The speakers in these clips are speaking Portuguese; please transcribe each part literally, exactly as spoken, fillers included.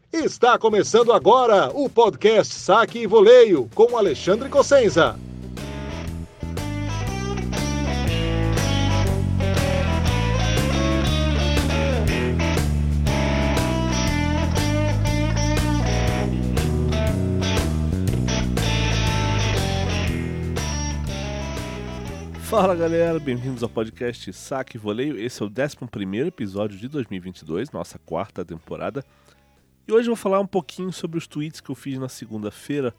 Está começando agora o podcast Saque e Voleio com Alexandre Cossenza. Fala galera, bem-vindos ao podcast Saque e Voleio. Esse é o décimo primeiro episódio de dois mil e vinte e dois, nossa quarta temporada. E hoje eu vou falar um pouquinho sobre os tweets que eu fiz na segunda-feira,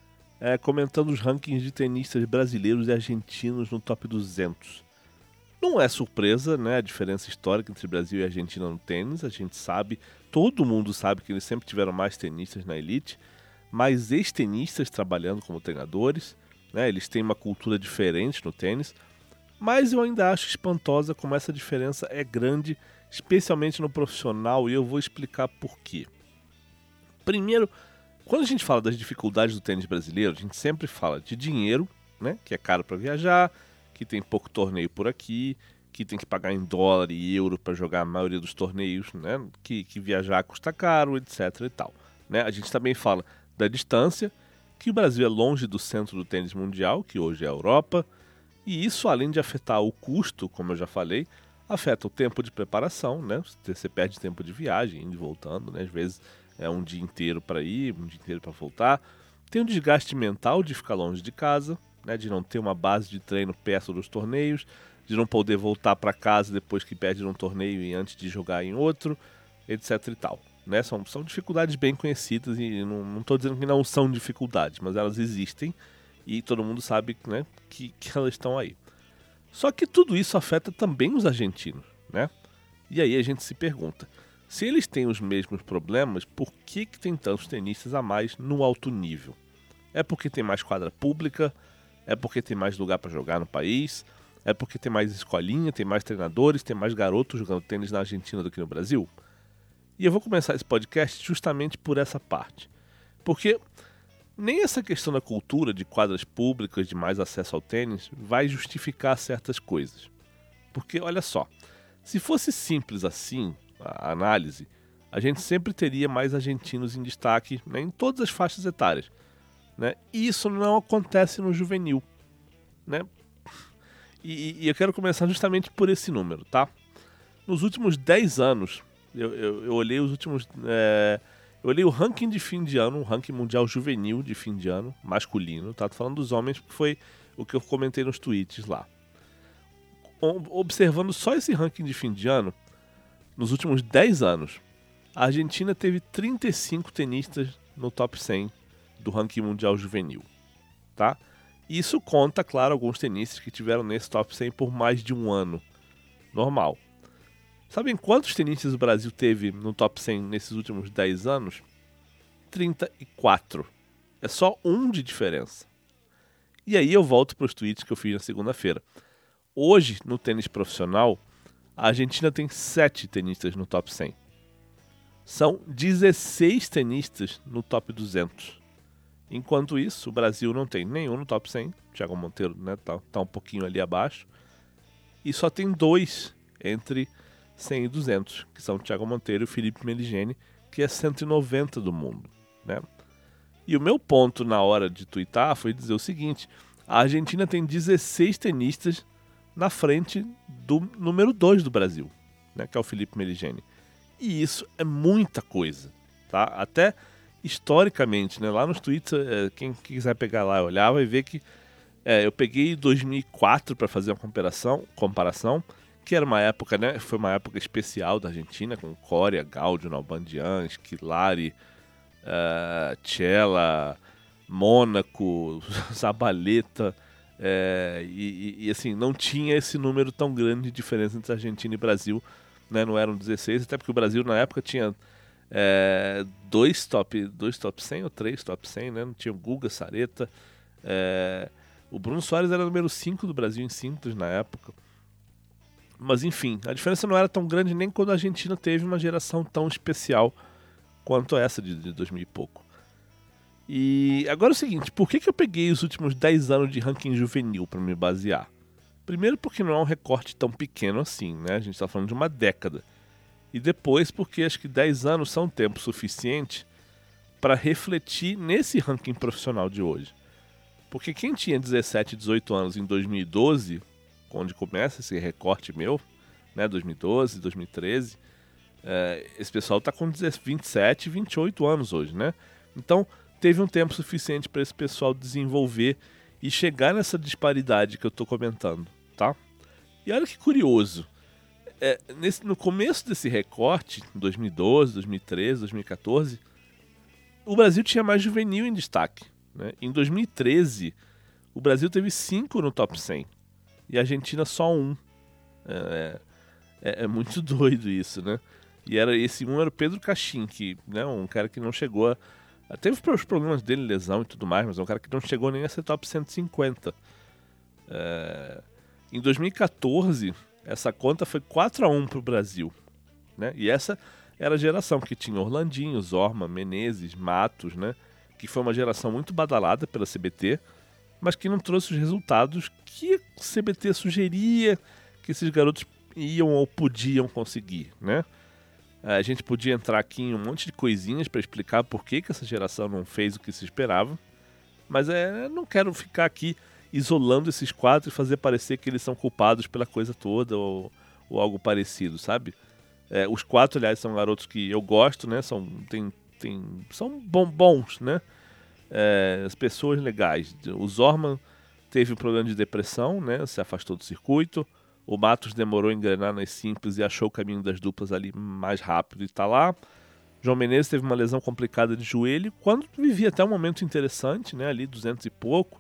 é, comentando os rankings de tenistas brasileiros e argentinos no top duzentos. Não é surpresa, né, a diferença histórica entre Brasil e Argentina no tênis. A gente sabe, todo mundo sabe que eles sempre tiveram mais tenistas na elite, mais ex-tenistas trabalhando como treinadores, né, eles têm uma cultura diferente no tênis, mas eu ainda acho espantosa como essa diferença é grande, especialmente no profissional, e eu vou explicar por quê. Primeiro, quando a gente fala das dificuldades do tênis brasileiro, a gente sempre fala de dinheiro, né, que é caro para viajar, que tem pouco torneio por aqui, que tem que pagar em dólar e euro para jogar a maioria dos torneios, né, que, que viajar custa caro, etc e tal. Né? A gente também fala da distância, que o Brasil é longe do centro do tênis mundial, que hoje é a Europa, e isso, além de afetar o custo, como eu já falei, afeta o tempo de preparação, né? Você perde tempo de viagem, indo e voltando, né? Às vezes é um dia inteiro para ir, um dia inteiro para voltar. Tem um desgaste mental de ficar longe de casa, né? De não ter uma base de treino perto dos torneios, de não poder voltar para casa depois que perde num torneio e antes de jogar em outro, etc e tal. Né? São, são dificuldades bem conhecidas e não estou dizendo que não são dificuldades, mas elas existem e todo mundo sabe, né, que, que elas estão aí. Só que tudo isso afeta também os argentinos, né? E aí a gente se pergunta, se eles têm os mesmos problemas, por que, que tem tantos tenistas a mais no alto nível? É porque tem mais quadra pública? É porque tem mais lugar para jogar no país? É porque tem mais escolinha, tem mais treinadores, tem mais garotos jogando tênis na Argentina do que no Brasil? E eu vou começar esse podcast justamente por essa parte. Porque nem essa questão da cultura de quadras públicas, de mais acesso ao tênis, vai justificar certas coisas. Porque, olha só, se fosse simples assim, a análise, a gente sempre teria mais argentinos em destaque, né, em todas as faixas etárias. Né? E isso não acontece no juvenil. Né? E, e eu quero começar justamente por esse número, tá? Nos últimos dez anos... Eu, eu, eu olhei os últimos. É, eu olhei o ranking de fim de ano, o ranking mundial juvenil de fim de ano, masculino, tá? Tô falando dos homens, porque foi o que eu comentei nos tweets lá. Observando só esse ranking de fim de ano, nos últimos dez anos, a Argentina teve trinta e cinco tenistas no top cem do ranking mundial juvenil, tá? Isso conta, claro, alguns tenistas que tiveram nesse top cem por mais de um ano. Normal. Sabem quantos tenistas o Brasil teve no top cem nesses últimos dez anos? trinta e quatro. É só um de diferença. E aí eu volto para os tweets que eu fiz na segunda-feira. Hoje, no tênis profissional, a Argentina tem sete tenistas no top cem. São dezesseis tenistas no top duzentos. Enquanto isso, o Brasil não tem nenhum no top cem. Thiago Monteiro, né, tá, tá um pouquinho ali abaixo. E só tem dois entre cem e duzentos, que são o Thiago Monteiro e o Felipe Meligeni, que é cento e noventa do mundo, né? E o meu ponto na hora de twittar foi dizer o seguinte: a Argentina tem dezesseis tenistas na frente do número dois do Brasil, né, que é o Felipe Meligeni. E isso é muita coisa, tá? Até historicamente, né, lá nos tweets, é, quem quiser pegar lá e olhar vai ver que é, eu peguei dois mil e quatro para fazer uma comparação, comparação que era uma época, né? Foi uma época especial da Argentina, com Coria, Gaudio, Nalbandian, Schillaci, uh, Cella, Mônaco, Zabaleta, é, e, e assim, não tinha esse número tão grande de diferença entre Argentina e Brasil, né? Não eram dezesseis, até porque o Brasil na época tinha é, dois, top, dois top cem ou três top cem, né? Não tinha o Guga, Sareta, é, o Bruno Soares era o número cinco do Brasil em simples na época. Mas enfim, a diferença não era tão grande nem quando a Argentina teve uma geração tão especial quanto essa de, de dois mil e pouco. E agora é o seguinte, por que, que eu peguei os últimos dez anos de ranking juvenil para me basear? Primeiro porque não é um recorte tão pequeno assim, né? A gente está falando de uma década. e depois porque acho que dez anos são tempo suficiente para refletir nesse ranking profissional de hoje. Porque quem tinha dezessete, dezoito anos em dois mil e doze, onde começa esse recorte meu, né, dois mil e doze, dois mil e treze, é, esse pessoal está com vinte e sete, vinte e oito anos hoje, né? Então teve um tempo suficiente para esse pessoal desenvolver e chegar nessa disparidade que eu estou comentando, tá? E olha que curioso, é, nesse, no começo desse recorte, dois mil e doze, dois mil e treze, dois mil e quatorze, o Brasil tinha mais juvenil em destaque, né? Em dois mil e treze, o Brasil teve cinco no top cem e a Argentina só um. É, é, é muito doido isso, né? E era, esse um era o Pedro Caixin, que, né, um cara que não chegou a... Teve os problemas dele, lesão e tudo mais, mas é um cara que não chegou nem a ser top cento e cinquenta. É, em dois mil e quatorze, essa conta foi quatro a um pro Brasil, né? E essa era a geração que tinha Orlandinho, Zorma, Menezes, Matos, né? Que foi uma geração muito badalada pela C B T, mas que não trouxe os resultados que a C B T sugeria que esses garotos iam ou podiam conseguir, né? A gente podia entrar aqui em um monte de coisinhas para explicar por que, que essa geração não fez o que se esperava, mas é, não quero ficar aqui isolando esses quatro e fazer parecer que eles são culpados pela coisa toda ou, ou algo parecido, sabe? É, os quatro, aliás, são garotos que eu gosto, né? São, tem, tem, são bom, bons, né? É, as pessoas legais. O Zorman teve um problema de depressão, né? Se afastou do circuito. O Matos demorou a engrenar nas simples e achou o caminho das duplas ali mais rápido e tá lá. João Menezes teve uma lesão complicada de joelho, quando vivia até um momento interessante, né? Ali duzentos e pouco.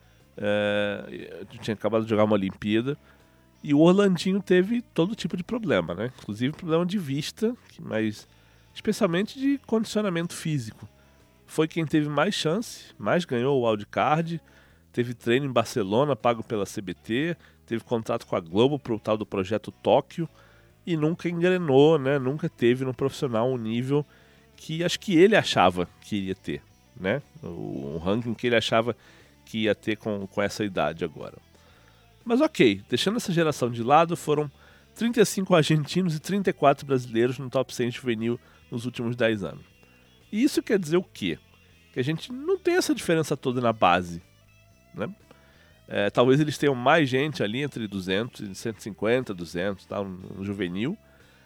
É, tinha acabado de jogar uma Olimpíada. E o Orlandinho teve todo tipo de problema, né? Inclusive problema de vista, mas especialmente de condicionamento físico. Foi quem teve mais chance, mais ganhou o wildcard, teve treino em Barcelona pago pela C B T, teve contato com a Globo para o tal do Projeto Tóquio e nunca engrenou, né? Nunca teve no profissional um nível que acho que ele achava que iria ter, né? O, o ranking que ele achava que ia ter com, com essa idade agora. Mas ok, deixando essa geração de lado, foram trinta e cinco argentinos e trinta e quatro brasileiros no top cem juvenil nos últimos dez anos. E isso quer dizer o quê? Que a gente não tem essa diferença toda na base, né? É, talvez eles tenham mais gente ali entre duzentos e cento e cinquenta, duzentos, tá, no juvenil.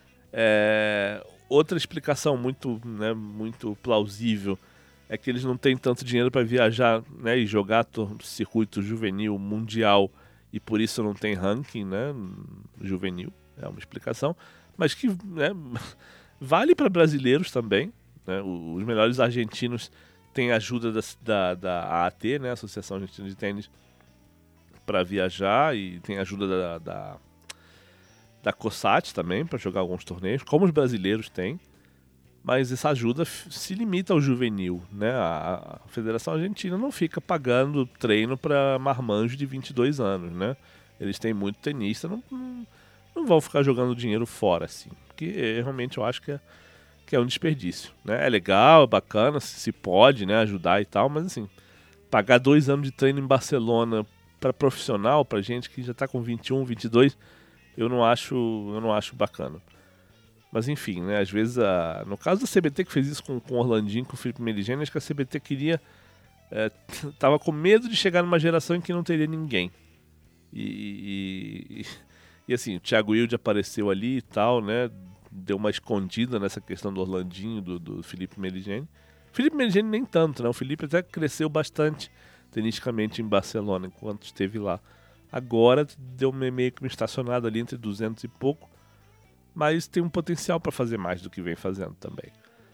É, outra explicação muito, né, muito plausível é que eles não têm tanto dinheiro para viajar, né, e jogar circuito juvenil mundial e por isso não tem ranking, né, juvenil. É uma explicação, mas que, né, vale para brasileiros também, né? Os melhores argentinos têm ajuda da, da, da A A T, né, Associação Argentina de Tênis, para viajar, e tem ajuda da, da, da COSAT também para jogar alguns torneios, como os brasileiros têm, mas essa ajuda se limita ao juvenil, né? A, a Federação Argentina não fica pagando treino para marmanjos de vinte e dois anos, né? Eles têm muito tenista, não, não, não vão ficar jogando dinheiro fora, assim, porque realmente eu acho que é, que é um desperdício, né? É legal, é bacana, se, se pode, né, ajudar e tal, mas assim, pagar dois anos de treino em Barcelona para profissional, para gente que já está com vinte e um, vinte e dois, eu não acho, eu não acho bacana. Mas enfim, né, às vezes, a, no caso da C B T que fez isso com, com o Orlandinho, com o Felipe Meligeni, acho que a C B T queria, é, tava com medo de chegar numa geração em que não teria ninguém. E, e, e assim, o Thiago Wilde apareceu ali e tal, né, deu uma escondida nessa questão do Orlandinho, do, do Felipe Meligeni. Felipe Meligeni nem tanto, né, o Felipe até cresceu bastante tenisticamente em Barcelona enquanto esteve lá. Agora deu meio que uma estacionada ali entre duzentos e pouco, mas tem um potencial para fazer mais do que vem fazendo também.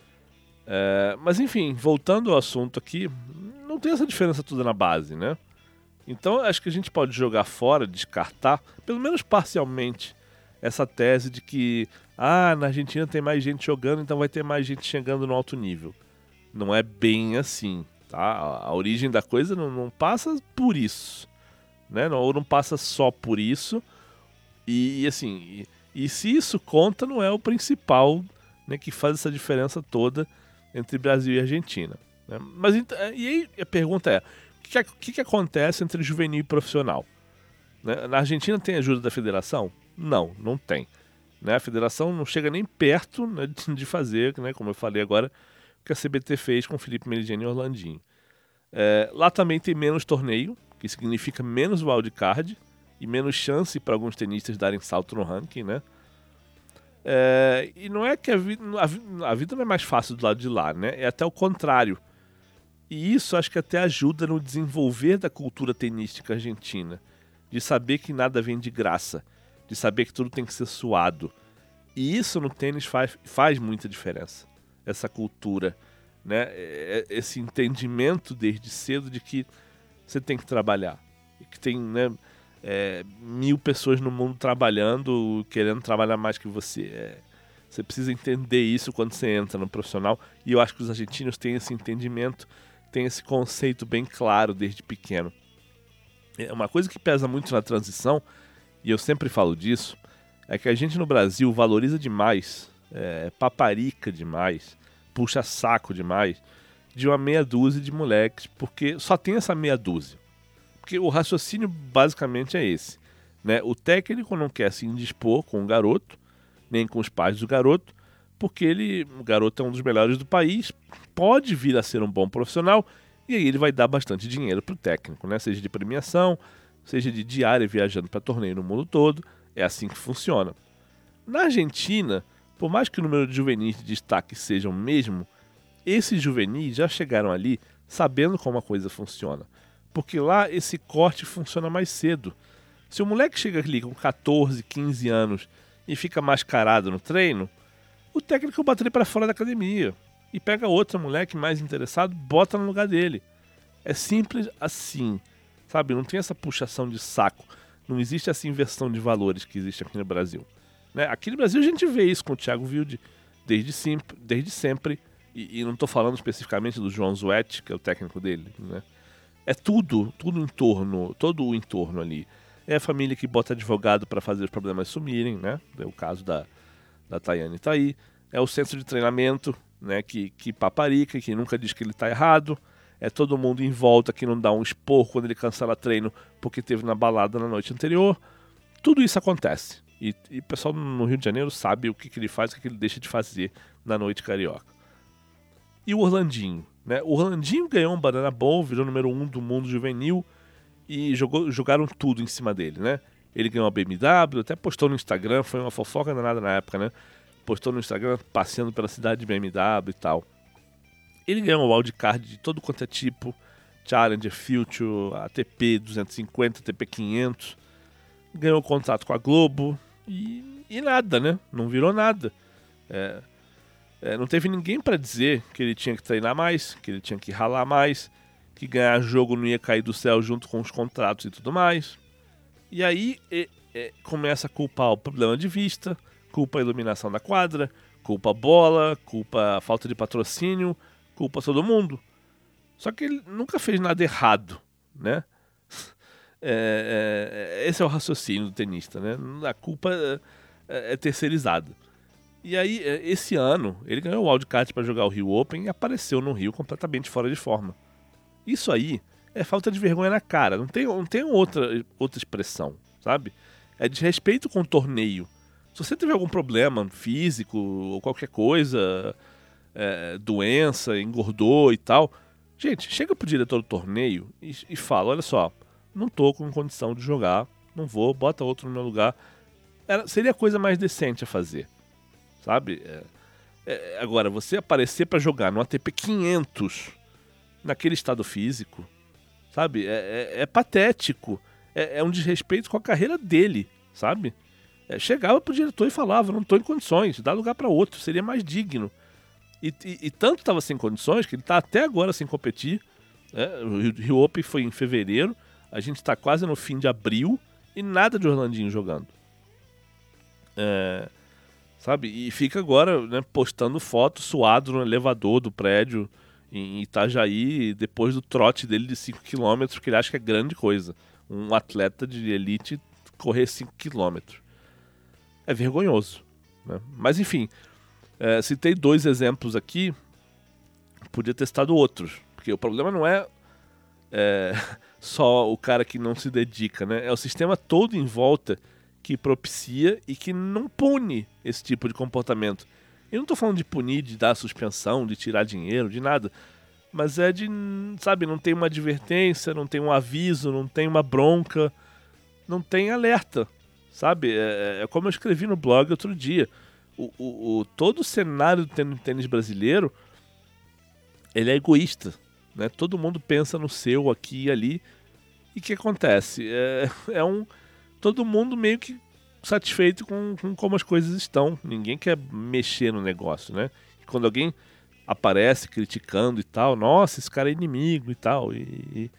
É, mas enfim, voltando ao assunto aqui, não tem essa diferença toda na base, né? Então acho que a gente pode jogar fora, descartar, pelo menos parcialmente, essa tese de que ah, na Argentina tem mais gente jogando, então vai ter mais gente chegando no alto nível. Não é bem assim. Tá? A origem da coisa não, não passa por isso, né? Não, ou não passa só por isso, e, e assim, e, e se isso conta, não é o principal, né, que faz essa diferença toda entre Brasil e Argentina, né? Mas e aí a pergunta é, o que, que, que acontece entre juvenil e profissional, né? Na Argentina tem ajuda da federação? Não, não tem. né? A federação não chega nem perto, né, de fazer, né, como eu falei agora, o que a C B T fez com o Felipe Meligeni e Orlandinho. É, lá também tem menos torneio, que significa menos wildcard e menos chance para alguns tenistas darem salto no ranking, né? É, e não é que a vida, a vida não é mais fácil do lado de lá, né? É até o contrário. E isso acho que até ajuda no desenvolver da cultura tenística argentina, de saber que nada vem de graça, de saber que tudo tem que ser suado. E isso no tênis faz, faz muita diferença, essa cultura, né? Esse entendimento desde cedo de que você tem que trabalhar, que tem, né, é, mil pessoas no mundo trabalhando, querendo trabalhar mais que você. É, você precisa entender isso quando você entra no profissional, e eu acho que os argentinos têm esse entendimento, têm esse conceito bem claro desde pequeno. É uma coisa que pesa muito na transição, e eu sempre falo disso, é que a gente no Brasil valoriza demais, é, paparica demais, puxa saco demais de uma meia dúzia de moleques, porque só tem essa meia dúzia. Porque o raciocínio basicamente é esse, né? O técnico não quer se indispor com o garoto, nem com os pais do garoto, porque ele, o garoto é um dos melhores do país, pode vir a ser um bom profissional, e aí ele vai dar bastante dinheiro para o técnico, né? Seja de premiação, seja de diária viajando para torneio no mundo todo. É assim que funciona. Na Argentina, por mais que o número de juvenis de destaque seja o mesmo, esses juvenis já chegaram ali sabendo como a coisa funciona. Porque lá esse corte funciona mais cedo. Se o moleque chega ali com catorze, quinze anos e fica mascarado no treino, o técnico bota ele para fora da academia e pega outro moleque mais interessado, bota no lugar dele. É simples assim, sabe? Não tem essa puxação de saco. Não existe essa inversão de valores que existe aqui no Brasil, né? Aqui no Brasil a gente vê isso com o Thiago Wilde desde sempre, desde sempre e, e não estou falando especificamente do João Zuetti, que é o técnico dele, né? É tudo, tudo em torno, todo o entorno ali. É a família que bota advogado para fazer os problemas sumirem, né? É o caso da, da Tayane tá aí. É o centro de treinamento, né? Que, que paparica, que nunca diz que ele tá errado. É todo mundo em volta que não dá um esporro quando ele cancela treino porque teve na balada na noite anterior. Tudo isso acontece. E, e o pessoal no Rio de Janeiro sabe o que, que ele faz, o que, que ele deixa de fazer na noite carioca. E o Orlandinho, né? O Orlandinho ganhou um Banana Bowl, virou número um do mundo juvenil e jogou, jogaram tudo em cima dele, né? Ele ganhou a B M W, até postou no Instagram, foi uma fofoca danada na época, né? Postou no Instagram passeando pela cidade de B M W e tal. Ele ganhou um wildcard de todo quanto é tipo, Challenger, Future, A T P duzentos e cinquenta, A T P quinhentos. Ganhou contrato com a Globo e, e nada, né? Não virou nada. É, é, não teve ninguém para dizer que ele tinha que treinar mais, que ele tinha que ralar mais, que ganhar jogo não ia cair do céu junto com os contratos e tudo mais. E aí é, é, começa a culpar o problema de vista, culpa a iluminação da quadra, culpa a bola, culpa a falta de patrocínio, culpa todo mundo. Só que ele nunca fez nada errado, né? É, é, esse é o raciocínio do tenista, né? A culpa é, é terceirizada. E aí, esse ano, ele ganhou o wildcard para jogar o Rio Open e apareceu no Rio completamente fora de forma. Isso aí é falta de vergonha na cara, não tem, não tem outra, outra expressão, sabe? É desrespeito com o torneio. Se você tiver algum problema físico ou qualquer coisa, é, doença, engordou e tal, gente, chega pro diretor do torneio e, e fala, olha só, não tô com condição de jogar, não vou, bota outro no meu lugar. Era, seria a coisa mais decente a fazer, sabe? É, é, agora, você aparecer para jogar no A T P quinhentos, naquele estado físico, sabe? É, é, é patético, é, é um desrespeito com a carreira dele, sabe? É, chegava pro diretor e falava, não tô em condições, dá lugar para outro, seria mais digno. E, e, e tanto estava sem condições que ele está até agora sem competir. É, o Rio Open foi em fevereiro, a gente está quase no fim de abril e nada de Orlandinho jogando. É, sabe? E fica agora, né, postando foto suado no elevador do prédio em Itajaí, depois do trote dele de cinco quilômetros, que ele acha que é grande coisa. Um atleta de elite correr cinco quilômetros. É vergonhoso, né? Mas enfim, é, citei dois exemplos aqui, podia ter citado outros, porque o problema não é, é só o cara que não se dedica, né? É o sistema todo em volta que propicia e que não pune esse tipo de comportamento. Eu não estou falando de punir, de dar suspensão, de tirar dinheiro, de nada. Mas é de, sabe, não tem uma advertência, não tem um aviso, não tem uma bronca, não tem alerta, sabe? É, é como eu escrevi no blog outro dia. O, o, o, todo o cenário do tênis brasileiro, ele é egoísta, né? Todo mundo pensa no seu aqui e ali. E o que acontece? É, é um... Todo mundo meio que satisfeito com, com como as coisas estão. Ninguém quer mexer no negócio, né? E quando alguém aparece criticando e tal, nossa, esse cara é inimigo e tal. E, e,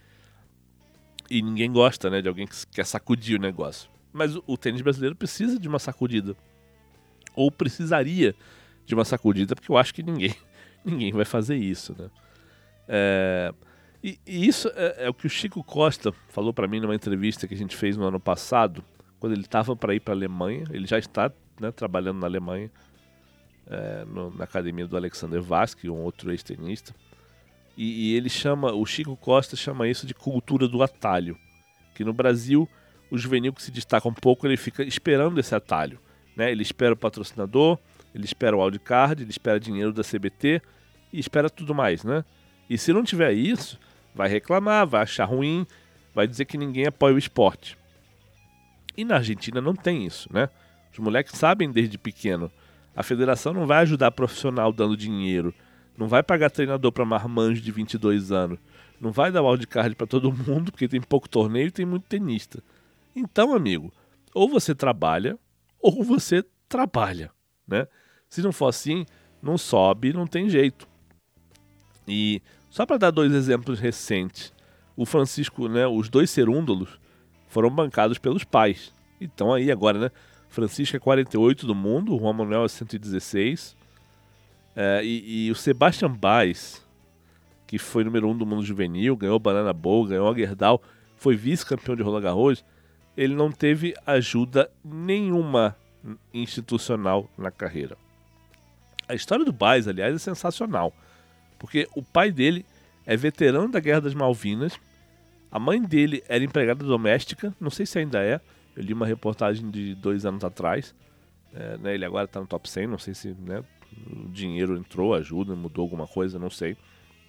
e ninguém gosta, né, de alguém que quer sacudir o negócio. Mas o, o tênis brasileiro precisa de uma sacudida. Ou precisaria de uma sacudida, porque eu acho que ninguém, ninguém vai fazer isso, né? É... E, e isso é, é o que o Chico Costa falou para mim numa entrevista que a gente fez no ano passado, quando ele estava para ir para a Alemanha. Ele já está, né, trabalhando na Alemanha, é, no, na academia do Alexander Vasque, um outro ex-tenista. E, e ele chama, o Chico Costa chama isso de cultura do atalho. Que no Brasil, o juvenil que se destaca um pouco, ele fica esperando esse atalho, né? Ele espera o patrocinador, ele espera o wildcard, ele espera dinheiro da C B T e espera tudo mais, né? E se não tiver isso, vai reclamar, vai achar ruim, vai dizer que ninguém apoia o esporte. E na Argentina não tem isso, né? Os moleques sabem desde pequeno. A federação não vai ajudar profissional dando dinheiro, não vai pagar treinador para marmanjo de vinte e dois anos, não vai dar wildcard para todo mundo, porque tem pouco torneio e tem muito tenista. Então, amigo, ou você trabalha, ou você trabalha, né? Se não for assim, não sobe, não tem jeito. E só para dar dois exemplos recentes, o Francisco, né, os dois cerúndalos foram bancados pelos pais. Então aí agora, né, Francisco é quarenta e oito do mundo, o Juan Manuel é cento e dezesseis. É, e, e o Sebastian Baez, que foi número um do mundo juvenil, ganhou Banana Bowl, ganhou a Gerdau, foi vice-campeão de Roland Garros, ele não teve ajuda nenhuma institucional na carreira. A história do Baez, aliás, é sensacional. Porque o pai dele é veterano da Guerra das Malvinas, a mãe dele era empregada doméstica, não sei se ainda é, eu li uma reportagem de dois anos atrás, é, né, ele agora está no top cem, não sei se, né, o dinheiro entrou, ajuda, mudou alguma coisa, não sei.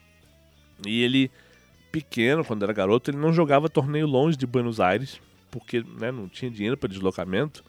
E ele, pequeno, quando era garoto, ele não jogava torneio longe de Buenos Aires, porque, né, não tinha dinheiro para deslocamento,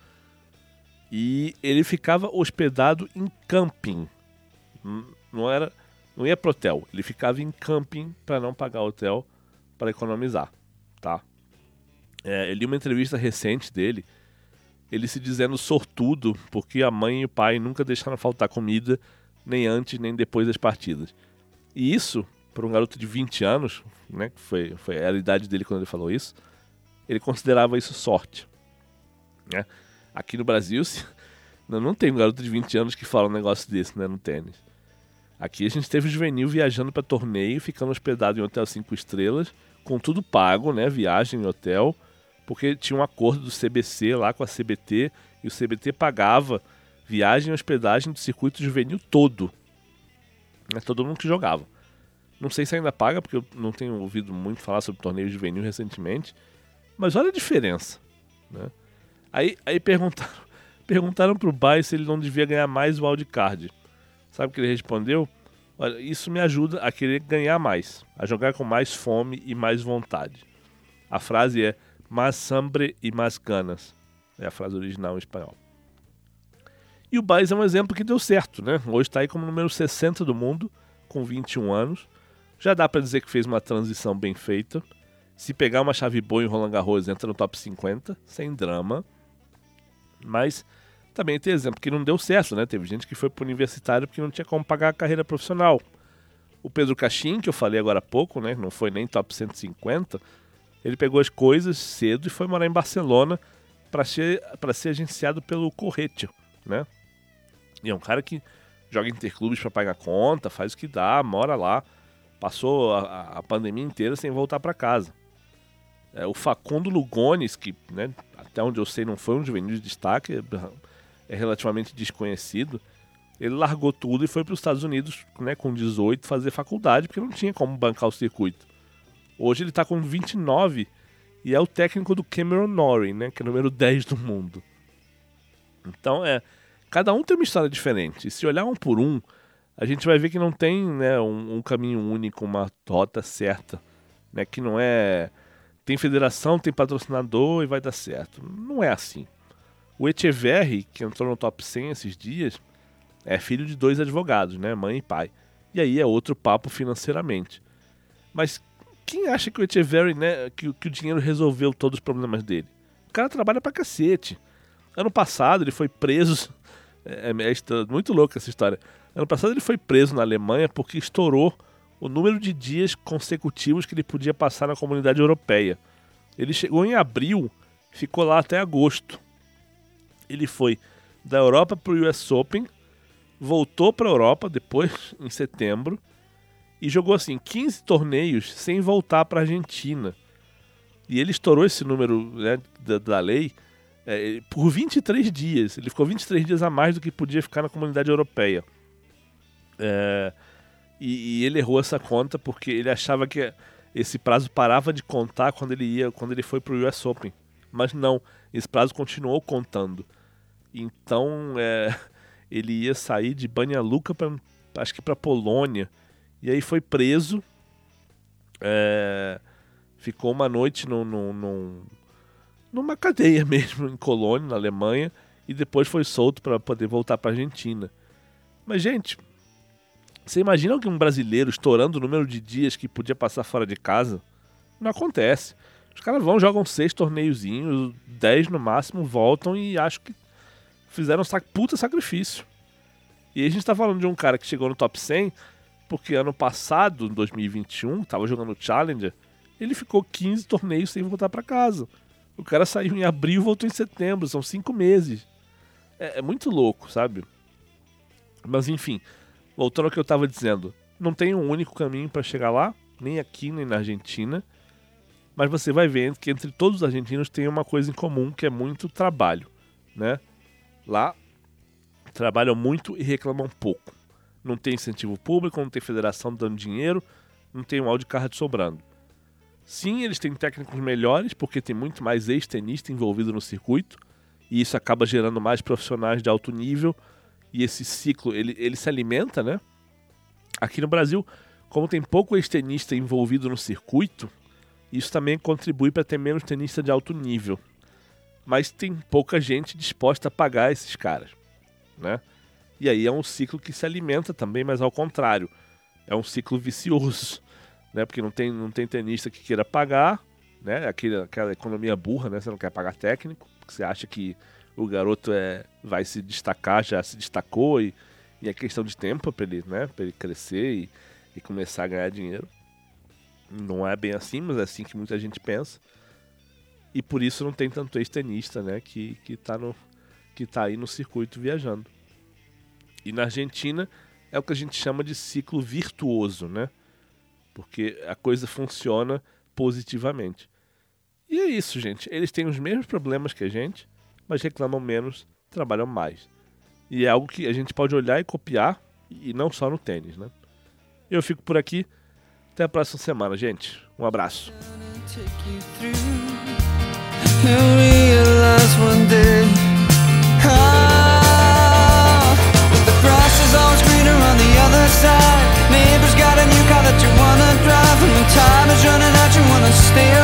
e ele ficava hospedado em camping, não era... Não ia pro hotel, ele ficava em camping para não pagar hotel, para economizar, tá? É, eu li uma entrevista recente dele, ele se dizendo sortudo, porque a mãe e o pai nunca deixaram faltar comida, nem antes nem depois das partidas. E isso, para um garoto de vinte anos, né, que foi, foi a idade dele quando ele falou isso, ele considerava isso sorte, né? Aqui no Brasil, não tem um garoto de vinte anos que fala um negócio desse, né, no tênis. Aqui a gente teve o juvenil viajando para torneio, ficando hospedado em hotel cinco estrelas, com tudo pago, né? Viagem em hotel, porque tinha um acordo do C B C lá com a C B T, e o C B T pagava viagem e hospedagem do circuito juvenil todo. É todo mundo que jogava. Não sei se ainda paga, porque eu não tenho ouvido muito falar sobre torneio juvenil recentemente, mas olha a diferença, né? Aí, aí perguntaram, perguntaram pro Baez se ele não devia ganhar mais o wildcard. Sabe o que ele respondeu? Olha, isso me ajuda a querer ganhar mais, a jogar com mais fome e mais vontade. A frase é más hambre e más ganas. É a frase original em espanhol. E o Baez é um exemplo que deu certo, né? Hoje está aí como número sessenta do mundo, com vinte e um anos. Já dá para dizer que fez uma transição bem feita. Se pegar uma chave boa em Roland Garros, entra no top cinquenta, sem drama. Mas... também tem exemplo que não deu certo, né? Teve gente que foi para o universitário porque não tinha como pagar a carreira profissional. O Pedro Cachim, que eu falei agora há pouco, né? Não foi nem top cento e cinquenta. Ele pegou as coisas cedo e foi morar em Barcelona para ser, para ser agenciado pelo Corretja, né? E é um cara que joga interclubes para pagar conta, faz o que dá, mora lá. Passou a, a pandemia inteira sem voltar para casa. É, o Facundo Lugones, que, né, até onde eu sei não foi um juvenil de destaque, é relativamente desconhecido, ele largou tudo e foi para os Estados Unidos, né, com dezoito, fazer faculdade, porque não tinha como bancar o circuito. Hoje ele está com vinte e nove e é o técnico do Cameron Norrie, né, que é o número dez do mundo. Então, é, cada um tem uma história diferente. E se olhar um por um, a gente vai ver que não tem, né, um, um caminho único, uma rota certa, né, que não é... Tem federação, tem patrocinador e vai dar certo. Não é assim. O Etcheverry, que entrou no top cem esses dias, é filho de dois advogados, né, mãe e pai. E aí é outro papo financeiramente. Mas quem acha que o Etcheverry, né, que, que o dinheiro resolveu todos os problemas dele? O cara trabalha pra cacete. Ano passado ele foi preso... É, é, é muito louca essa história. Ano passado ele foi preso na Alemanha porque estourou o número de dias consecutivos que ele podia passar na Comunidade Europeia. Ele chegou em abril, ficou lá até agosto. Ele foi da Europa para o U S Open, voltou para a Europa depois, em setembro, e jogou assim quinze torneios sem voltar para a Argentina. E ele estourou esse número, né, da, da lei é, por vinte e três dias. Ele ficou vinte e três dias a mais do que podia ficar na Comunidade Europeia. É, e, e ele errou essa conta porque ele achava que esse prazo parava de contar quando ele ia, quando ele foi para o U S Open. Mas não, esse prazo continuou contando. Então é, ele ia sair de Banja Luka para, acho que para Polônia. E aí foi preso. É, ficou uma noite no, no, no, numa cadeia mesmo em Colônia, na Alemanha. E depois foi solto para poder voltar para a Argentina. Mas, gente, você imagina alguém, um brasileiro estourando o número de dias que podia passar fora de casa? Não acontece. Os caras vão, jogam seis torneiozinhos, dez no máximo, voltam e acho que fizeram um sac... puta sacrifício. E aí a gente tá falando de um cara que chegou no top cem, porque ano passado, em dois mil e vinte e um, tava jogando Challenger, ele ficou quinze torneios sem voltar pra casa. O cara saiu em abril e voltou em setembro, são cinco meses. É, é muito louco, sabe? Mas enfim, voltando ao que eu tava dizendo, não tem um único caminho pra chegar lá, nem aqui, nem na Argentina, mas você vai ver que entre todos os argentinos tem uma coisa em comum, que é muito trabalho, né? Lá, trabalham muito e reclamam pouco. Não tem incentivo público, não tem federação dando dinheiro, não tem um wildcard sobrando. Sim, eles têm técnicos melhores, porque tem muito mais ex-tenista envolvido no circuito, e isso acaba gerando mais profissionais de alto nível, e esse ciclo, ele, ele se alimenta, né? Aqui no Brasil, como tem pouco ex-tenista envolvido no circuito, isso também contribui para ter menos tenista de alto nível. Mas tem pouca gente disposta a pagar esses caras, né? E aí é um ciclo que se alimenta também, mas ao contrário. É um ciclo vicioso, né? Porque não tem, não tem tenista que queira pagar, né? Aquela, aquela economia burra, né? Você não quer pagar técnico, porque você acha que o garoto é, vai se destacar, já se destacou, e, e é questão de tempo para ele, né? Para ele crescer e, e começar a ganhar dinheiro. Não é bem assim, mas é assim que muita gente pensa. E por isso não tem tanto ex-tenista, né, que, que, tá no, que tá aí no circuito viajando. E na Argentina é o que a gente chama de ciclo virtuoso, né? Porque a coisa funciona positivamente. E é isso, gente. Eles têm os mesmos problemas que a gente, mas reclamam menos, trabalham mais. E é algo que a gente pode olhar e copiar, e não só no tênis, né? Eu fico por aqui. Até a próxima semana, gente. Um abraço. Neighbor's got a new car that you wanna drive, and when time is running out, you wanna stay